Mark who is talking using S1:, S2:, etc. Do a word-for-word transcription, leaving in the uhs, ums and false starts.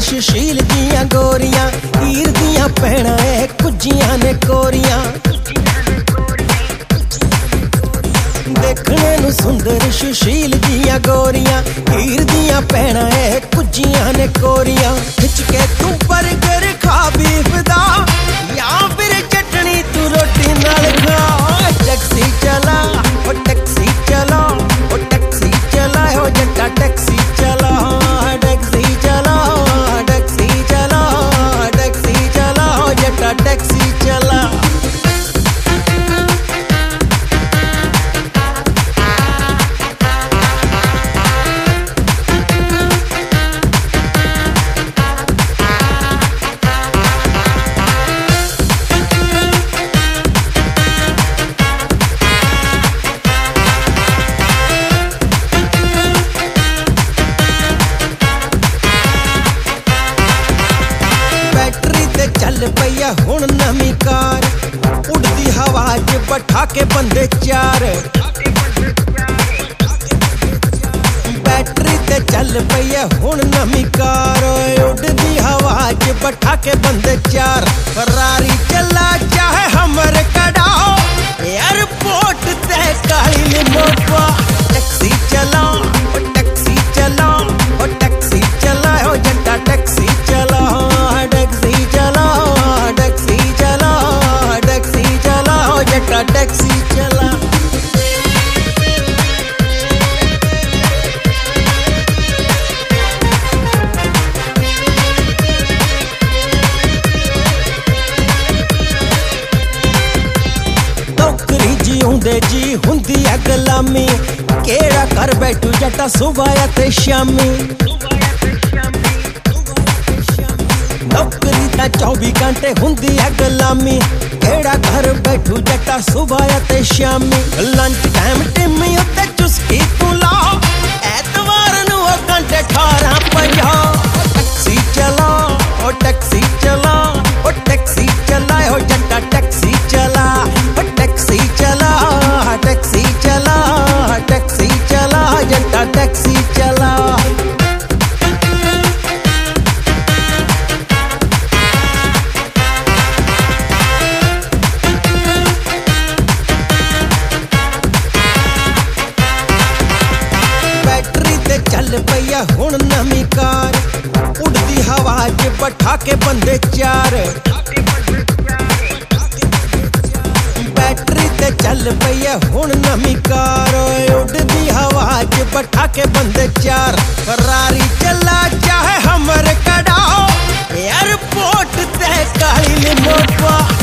S1: सुशील दियां गोरियां, हीर दियां भैणां ए कुजियां ने कोरियां। देखने नू सुंदर सुशील दियां गोरियां, हीर दियां भैणां ए कुजियां ने कोरियां। खिच के तू बर्गर खा बीफ दा, या फिर चटनी तू रोटी नाल खा। टैक्सी चला ओ टैक्सी चला ओ टैक्सी चला ओ जट्टा टैक्सी चला। टैक्सी चला टैक्सी चला टैक्सी चला ओ जट्टा टैक्सी चला। चल पैया हुण नवी कार, उड़दी हवा च बैठा के बंदे चार। बैटरी ते चल पैया हुण नवी कार, उड़दी हवा च बैठा के बंदे चार। फरारी चला चाहे हमर कड़ाओ, एयरपोर्ट ते काली लिमोपा। टैक्सी चला ओ टैक्सी चला ओ टैक्सी चला ओ जट्टा टैक्सी चला। टैक्सी चला टैक्सी चला टैक्सी चला ओ जट्टा टैक्सी चला। नौकरी जीउंदे जी हुंदी है गुलामी, केड़ा कर बैठू जट्टा सुबह ते शामी। नौकरी ता चौबी घंटे हुंदी है गुलामी, केड़ा घर बैठू जट्टा सुबह ते शामी। लंच टाइम टिम्मी उत्ते चुस्की तू ला, ऐतवार नू घंटे अठारह पंजाह। टैक्सी चला ओ टैक्सी चला ओ टैक्सी चला ओ जट्टा टैक्सी चला। टैक्सी चला टैक्सी चला टैक्सी चला जट्टा टैक्सी चला। चल पैया हुण नवी कार, उड़दी हवा च बैठा के बंदे चार। बैटरी ते चल पैया हुण नवी कार, उड़दी हवा च बैठा के बंदे चार। फरारी चला चाहे हमर कड़ाओ, एयरपोर्ट ते काली लिमोपा।